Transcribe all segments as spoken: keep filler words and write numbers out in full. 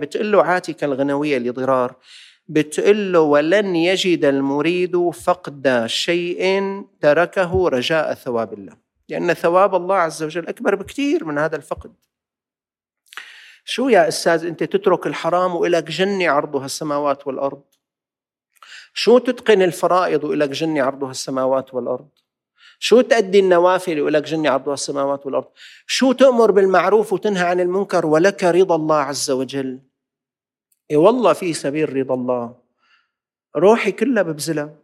بتقول له عاتك الغنوية لضرار، بتقول له ولن يجد المريد فقد شيء تركه رجاء ثواب الله، لأن ثواب الله عز وجل أكبر بكثير من هذا الفقد. شو يا أستاذ أنت تترك الحرام وإلك جنة عرضها السماوات والأرض؟ شو تتقن الفرائض وإلك جنة عرضها السماوات والأرض؟ شو تأدي النوافل وإلك جنة عرضها السماوات والأرض؟ شو تأمر بالمعروف وتنهى عن المنكر ولك رضا الله عز وجل؟ إيه والله في سبيل رضا الله روحي كلها ببذلها.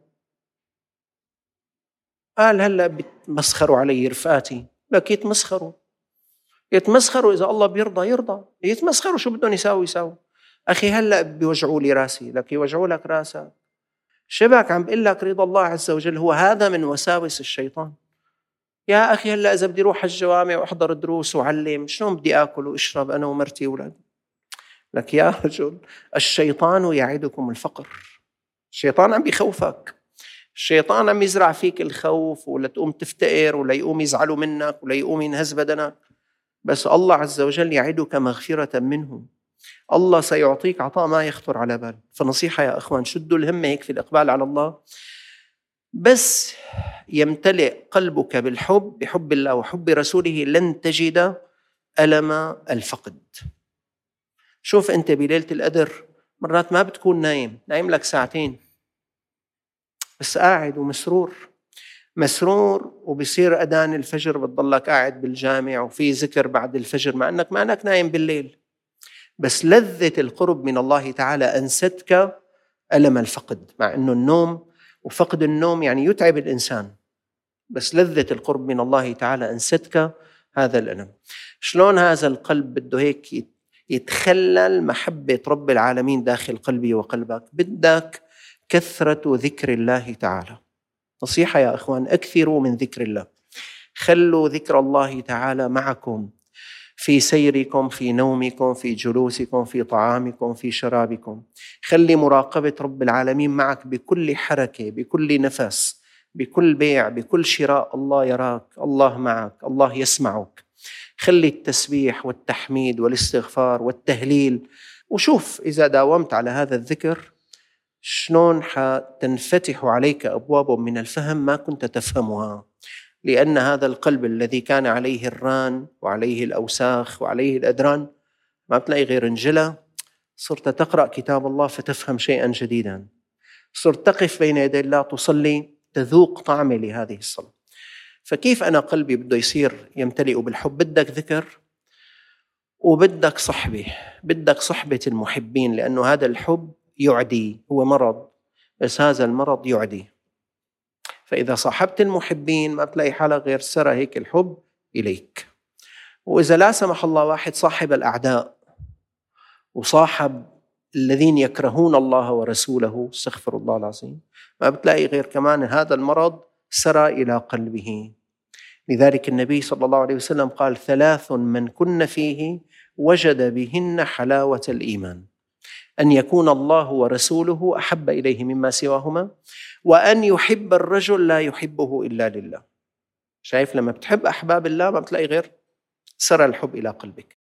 قال هلأ بتمسخروا علي رفقاتي، لك يتمسخروا يتمسخروا إذا الله بيرضى يرضى، يتمسخروا شو بدهم يساوي يساوي. أخي هلأ بيوجعوا لي راسي، لك يوجعوا لك راسك. شبك عم بقول لك رضا الله عز وجل هو هذا من وساوس الشيطان. يا أخي هلأ إذا بدي روح الجوامع وأحضر دروس وعلم شلون بدي أكل وأشرب أنا ومرتي وولادي؟ لك يا رجل الشيطان يعدكم الفقر، الشيطان عم بيخوفك، الشيطان عم يزرع فيك الخوف ولا تقوم تفتقر ولا يقوم يزعلوا منك ولا يقوم ينهز بدنك. بس الله عز وجل يعدك مغفرة منه، الله سيعطيك عطاء ما يخطر على بال. فنصيحة يا أخوان، شدوا الهمة هيك في الإقبال على الله، بس يمتلئ قلبك بالحب بحب الله وحب رسوله لن تجد ألم الفقد. شوف أنت بليلة القدر مرات ما بتكون نايم، نايم لك ساعتين بس قاعد ومسرور مسرور، وبصير أذان الفجر بتضلك قاعد بالجامع وفي ذكر بعد الفجر مع أنك ما أنك نايم بالليل. بس لذة القرب من الله تعالى أنستك ألم الفقد، مع أنه النوم وفقد النوم يعني يتعب الإنسان، بس لذة القرب من الله تعالى أنستك هذا الألم. شلون هذا القلب بده هيك يتخلل محبة رب العالمين داخل قلبي وقلبك؟ بدك كثرة ذكر الله تعالى. نصيحة يا أخوان، أكثروا من ذكر الله، خلوا ذكر الله تعالى معكم في سيركم، في نومكم، في جلوسكم، في طعامكم، في شرابكم. خلي مراقبة رب العالمين معك بكل حركة، بكل نفس، بكل بيع، بكل شراء. الله يراك، الله معك، الله يسمعك. خلي التسبيح والتحميد والاستغفار والتهليل، وشوف إذا داومت على هذا الذكر شلون حتنفتح عليك أبواب من الفهم ما كنت تفهمها، لأن هذا القلب الذي كان عليه الران وعليه الأوساخ وعليه الأدران ما بتلاقي غير انجلى. صرت تقرأ كتاب الله فتفهم شيئا جديدا، صرت تقف بين يدي الله تصلي تذوق طعمه لهذه الصلاة. فكيف أنا قلبي بده يصير يمتلئ بالحب؟ بدك ذكر وبدك صحبة، بدك صحبة المحبين، لأنه هذا الحب يعدي، هو مرض بس هذا المرض يعدي. فإذا صاحبت المحبين ما بتلاقي حالك غير سرى هيك الحب إليك. وإذا لا سمح الله واحد صاحب الأعداء وصاحب الذين يكرهون الله ورسوله، استغفر الله العظيم، ما بتلاقي غير كمان هذا المرض سرى إلى قلبه. لذلك النبي صلى الله عليه وسلم قال: ثلاث من كن فيه وجد بهن حلاوة الإيمان: أن يكون الله ورسوله أحب إليه مما سواهما، وأن يحب الرجل لا يحبه إلا لله. شايف لما بتحب أحباب الله ما بتلاقي غير سرى الحب إلى قلبك.